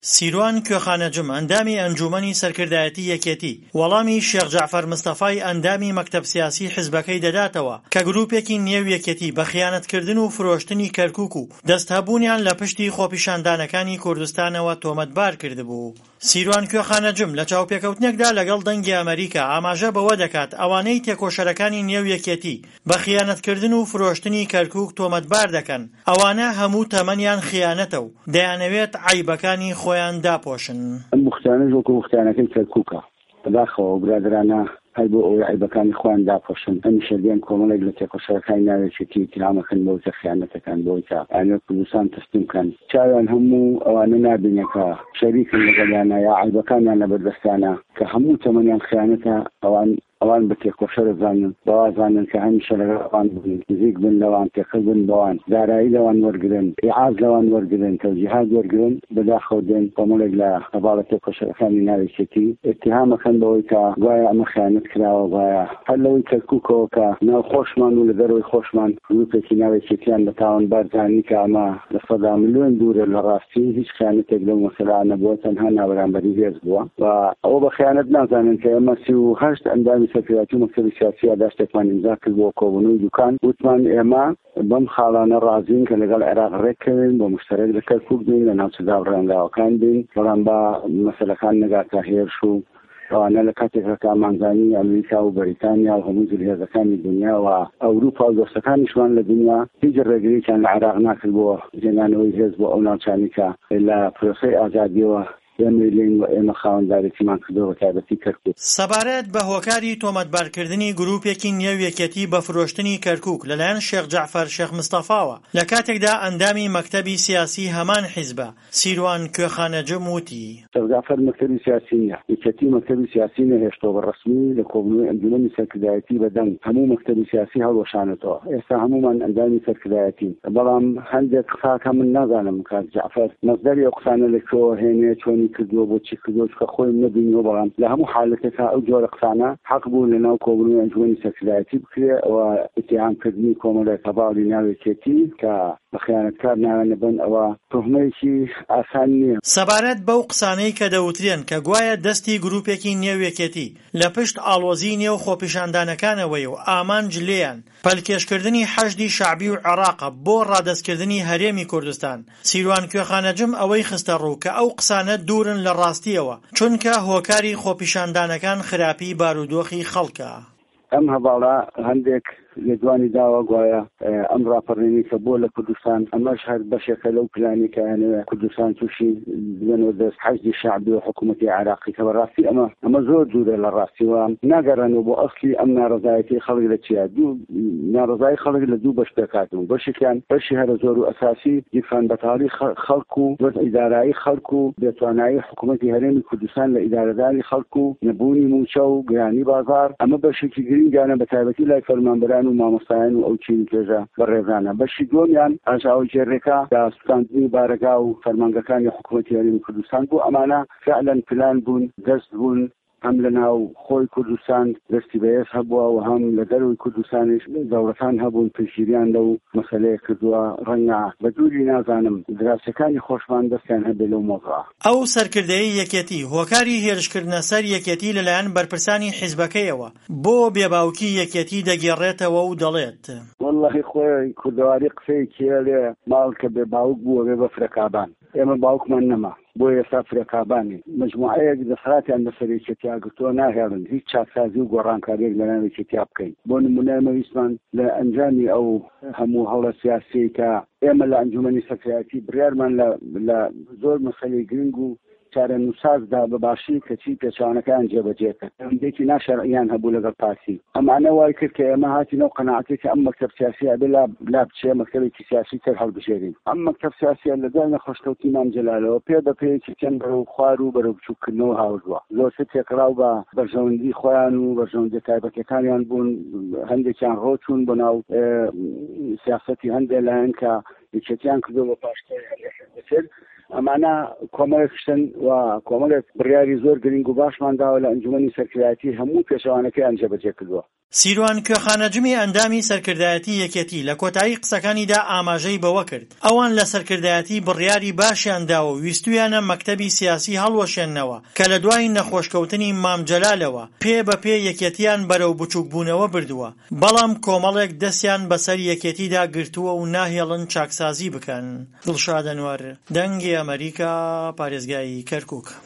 سیروان کوێخانەجم ئەندامی ئەنجومەنی سەرکردایەتی یەکێتی وەڵامی شێخ جەعفەر مستەفای ئەندامی مەکتەب سیاسی حیزبەکەی دەداتەوە کە گروپێکی نێو یەکێتی بە خیانەتکردن و فرۆشتنی کەرکووک و دەستهەبوونیان لە پشتی خۆپیشاندانەکانی کوردستانەوە تۆمەتبار کردبوو. سیروان کوێخانەجم لە چاوپێکەوتنێکدا لەگەڵ دەنگی ئەمریکا ئاماژە بەوە دەکات ئەوانەی تێکۆشەرەکانی نێو یەکێتی بە خیانەتکردن و فرۆشتنی کەرکووک تۆمەتبار دەکەن. ئەوانە هەموو تەمەنیان خیانەتە و دەیانەوێت عیبەکانی خۆیان داپۆشن. مختانە وەکو مختانەکەی کەرکووکە بەداخەوە برادرانە هەر بۆ ئەوەی عیبەکانی خۆیان داپۆشن ئەمیشە دێن کۆمەڵێک لە تێکۆشەرەکانی ناوێکێتی ئیتهامەکەن بۆتە خیانەتەکان بۆی تا ئەنێ کوردستان تەسلیم بکەن. چاویان هەموو ئەوانە نابینێکە شەریکن لەگەڵیانە یا عیبەکانیان لەبەردەستانە کە هەموو تەمەنیان خیانەتە ئەوان بە تێکۆشەرە زانن بەوازانن کە هەمیشە لەگەڵ بن نزیک بن لەوان تێکەڵ بن بەوان دارایی لەوان وەرگرن ئیعاز لەوان وەرگرن تەوجیهات وەرگرن بەداخەوە دێن کۆمەڵێک لە هەباڵە تێکۆشەرەکانی ناوێکێتی اتهامەکەن بەوەی کە گوایە ئەمە خیانەت کراوە وایە هەر لەوەی کەرکووکەوە کە ناو خۆشمان و لە دەرەوەی خۆشمان گروپێکی ناوێکێتیان لە تاوانبار زانی کە ئەمە لە سەدا ملیۆن دوورە لە ڕاستی هیچ خیانەتێک لەو مەسەلا نەبووە تەنها نابەرامبەری هێز بووە و ئەوە بە خیانەت نازانن کە ئێمە 38 ئەندامی سەرکردایەتی و مەکتەبی سیاسی داشتێکمان ئیمزا کرد بۆ کۆبوونەوەی دوکان وتمان ئێمە بەم خاڵانە ڕازین کە لەگەڵ عێراق ڕێککەوین بۆ مشتەرەک لە کەرکووک بین لە ناوچەدا ڕێنراوەکان بین بەڵام بە مەسەلەکان نەگاتە هێرش و ئەوانە لە کاتێکەکە ئامانزانی ئەمریکا و بەریتانیا و هەموو جلهێزەکانی دنیا و ئەوروپا و دۆستەکانیشمان لە دنیا هیچ ڕێگریان لە عێراق ناکرد بۆ جێنانەوەی هێز بۆ ئەو ناوچانی کە لە پرۆسەی ئازادیەوە ئێمەلین و ئێمە خاوەندارێکیمان کردەوە تایبەتی کەرکووک. سەبارەت بە هۆکاری تۆمەتبارکردنی گروپێکی نێو یەکێتی بە فرۆشتنی کەرکووک لەلایەن شێخ جەعفەر شێخ مستەفاوە لە کاتێکدا ئەندامی مەکتەبی سیاسی هەمان حیزبە سیروان کوێخانەجم وتی شێخ جەعفەر مەکتەبی سیاسی نییە یەکێتی مەکتەبی سیاسی نەهێشتەوە بە ڕەسمی لە کۆبوونەوەی ئەنجومەنی سەرکردایەتی بەدەنگ هەموو مەکتەبی سیاسی هەڵوەشانێتەوە ئێستا هەمومان ئەندامی سەرکردایەتین بەڵام هەندێک قساکە من نازانم کاک جەعفەر مەصدەری ئەو قسانە لەکوێوە هێنێ چۆنی کردووە بۆچی کە خۆی نەبینەوە بەڵام لە هەموو حالەتێکا ئەو جۆرە قسانە حەق بوو لەناو کۆبوونەوەی ئەنجومەنی سەرکردایەتی بکرێ ئەوە ئیتیهامکردنی کۆمەڵێک هەباڵی ناوێکێتی کە بە خیانەتکار ناوێنە بن ئەوە تۆهمەیەکی ئاسان نییە. سەبارەت بەو قسانەی کە دەوترێن کە گوایە دەستی گروپێکی نێویەکێتی لە پشت ئاڵۆزی نێو خۆپیشاندانەکانەوەی و ئامانج لێیان پەلکێشکردنی حەشدی شەعبی و عێراقە بۆ ڕادەستکردنی هەرێمی کوردستان سیروان کوێخانەجم ئەوەی خستە ڕوو کە ئەو قسانە دوورن لە ڕاستیەوە چونکە هۆکاری خۆپیشاندانەکان خراپی بارودۆخی خەڵکە. ئەم هەباڵە هەندێک لە دوانی داوە گوایە ئەم ڕاپەڕێنی کە بۆ لە کوردستان ئەمەش هەر بەشێکە لەو پلانی کە هەنوێ کوردستان تووشی بێنەوە دەست حەشدی شەعبی و حکوومەتی عێراقی کە بەڕاستی ئەمە زۆر دوورە لە ڕاستیوە ناگەڕێنەوە بۆ ئەسلی ئەم ناڕەزایەتی خەڵک لە چیە دوو ناڕەزایی خەڵک لە دوو بەش پێکاتون بەشێکیان بەشی هەرە زۆر و ئەساسی دیفان بەتاڵی خەڵک و ئیدارایی خەڵک و بێتوانایی حکوومەتی هەرێمی کوردستان لە ئیدارەداری خەڵک و نەبوونی موچە و گرانی بازار ئەمە بەشێکی گرنگانە بە تایبەتی لای فەرمانبەران و مامۆستایان و ئەو چین توێژە بەڕێزانە بەشی دووەمیان ئاژاوی جێڕێکە داستاندنی بارەگا و فەرمانگەکانی حکوومەتی هەرێمی کوردستان بوو ئەمانە فعلەن پلان بوون دەست بوون هەم لە ناو خۆی کوردستان دەستی بەهێز هەبووە و هەم لە دەروی کوردستانیش دەوڵەتان هەبوون پشگیریان لەو مەسەلەیە کردووە ڕەنگە بە دووری نازانم دراوسەکانی خۆشمان دەستیان هەبێ لەو مۆزوعە. ئەو سەرکردەیەی یەکێتی هۆکاری هێرشکردنە سەر یەکێتی لەلایەن بەرپرسانی حیزبەکەیەوە بۆ بێباوکی یەکێتی دەگێڕێتەوە و دەڵێت وەڵڵاهی خۆی کوردەواری قسەیەکیە لێ ماڵ کە بێ باوک بووە بێ بە فرەکابان ئێمە باوکمان نەما بۆ ئێستا فرەکابانی مجموعەیەک دەسەڵاتیان بەسەر یەکێتیا گرتووە ناهێڵن هیچ چاکسازی و گۆڕانکاریەک لە ناو یەکێتیا بکەین بۆ نمونە مەویستمان لە ئەنجامی ئەو هەموو هەوڵە سیاسی کە ئێمە لە ئەنجومەنی سەرکردایەتی بڕیارمان لە زۆر مەسەلەی گرنگ و چارە نووسازدا بەباشی کەچی پێچوانەکان جێبەجێکە ئەندێکی ناشەرعیان هەبوو لەگەڵ پارتی ئەمانە وای کرد کە ئێمە هاتینەوە قەناعەتێک کە ئەم مەکتەب سیاسی ئەبێ لا بچێ مەکتەبێکی سیاسی تر هەڵبژێرین ئەم مەکتەب سیاسیە لەگەڵ نەخۆشکەوتی مام جەلالەوە پێ بە پێیەکی چەند بەرەو خوار و بەرەو بچووکردنەوە هاوردووە زۆرتر تێکڕاو بە بەرژەوەندی خۆیان و بەرژەوەندی تایبەتەکانیان بوون هەندێکیان ڕۆچوون بۆ ناو سیاسەتی هەندێک لایەن کە یەکێتیان کردەوە پاشتر ئەمانە کۆمەڵێکشتن و کۆمەڵێک بڕیاری زۆر گرنگ و باشمان داوە لە ئەنجومەنی سەرکردایەتی هەموو پێشەوانەکەیان جێبەجێ کردووە. سیروان کوێخانەجمی ئەندامی سەرکردایەتی یەکێتی لە کۆتایی قسەکانیدا ئاماژەی بەوە کرد ئەوان لە سەرکردایەتی بڕیاری باشیان داوە و ویستویانە مەکتەبی سیاسی هەڵوەشێننەوە کە لە دوای نەخۆشکەوتنی مام جەلالەوە پێ بەپێ یەکێتیان بەرەو بچووکبوونەوە بردووە، بەڵام کۆمەڵێک دەستیان بەسەر یەکێتیدا گرتووە و ناهێڵن چاکسازی بکەن. دڵشاد ئەنوەر، دەنگی ئەمریکا، پارێزگای کەرکووک.